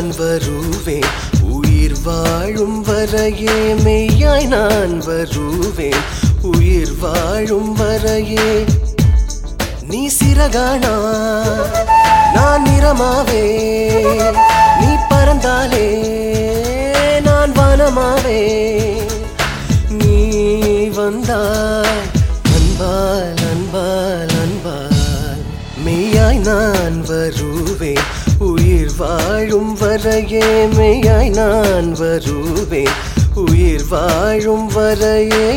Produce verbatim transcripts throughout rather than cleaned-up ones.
நான் வருவேன் உயிர் வாழும் வரையே மெய்யாய் நான் வருவேன் உயிர் வாழும் வரையே நீ சிறகானா நான் நிறமாவே நீ பறந்தாலே நான் வனமாவே நீ வந்தாய் அன்பால் அன்பால் அன்பால் மெய்யாய் நான் வருவேன் உயிர் வாழும் வரையே மெய்யாய் நான் வருவேன் உயிர் வாழும் வரையே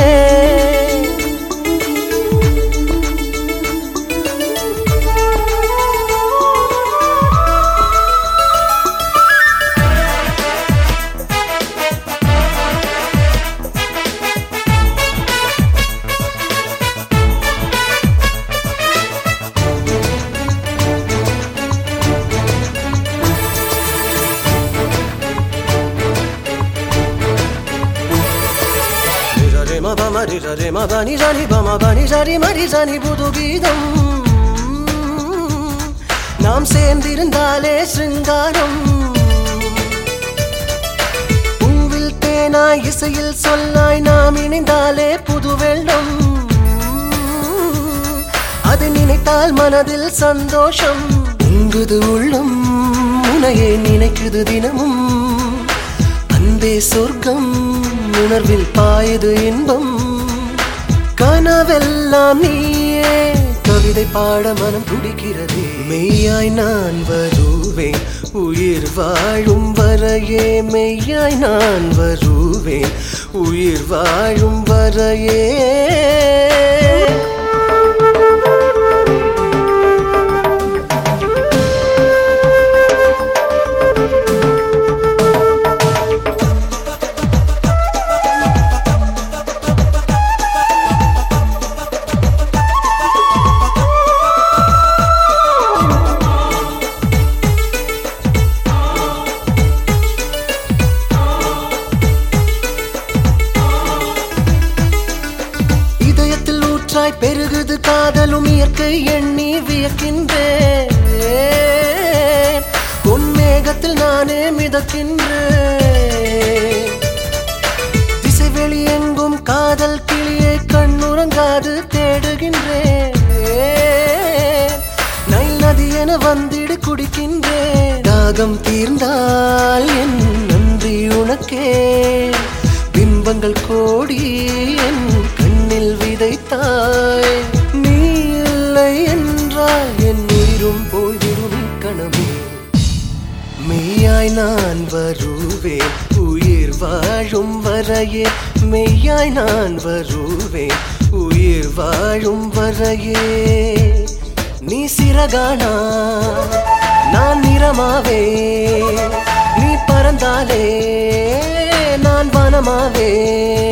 Mari jari ma bani jari ba ma bani jari mari jani budu geetham நாம் சேர்ந்திருந்தாலே சிங்காரம் பூவில் தேனாய் இசையில் சொல்லாய் நாம் இணைந்தாலே புது வெள்ளம் அது நினைத்தால் மனதில் சந்தோஷம் உங்குது உள்ளம் உனையே நினைக்குது தினமும் அன்பே சொர்க்கம் உணர்வில் பாயது இன்பம் கனவெல்லாம் நீயே கவிதை பாட மனம் துடிக்கிறது மெய்யாய் நான் வருவேன் உயிர் வாழும் வரையே மெய்யாய் நான் வருவேன் உயிர் வாழும் வரையே பெருகுது காதலும் இயற்கை எண்ணி வியக்கின்றேன் உன் மேகத்தில் நானே மிதக்கின்றேன் திசை வெளி எங்கும் காதல் கிளியை கண்ணுறங்காது தேடுகின்றேன் நைல் நதி என வந்திடு குடிக்கின்றேன் தாகம் தீர்ந்தால் என் நன்றி உனக்கே பிம்பங்கள் கோடி என் கண்ணில் விதைத்தாய் நீ இல்லை என்றால் என் உயிரும் போய்விடும் கனவே மெய்யாய் நான் வருவேன் உயிர் வாழும் வரையே மெய்யாய் நான் வருவேன் உயிர் வாழும் வரையே நீ சிறகானா நான் நிறமாவே நீ பறந்தாலே நான் வனமாவே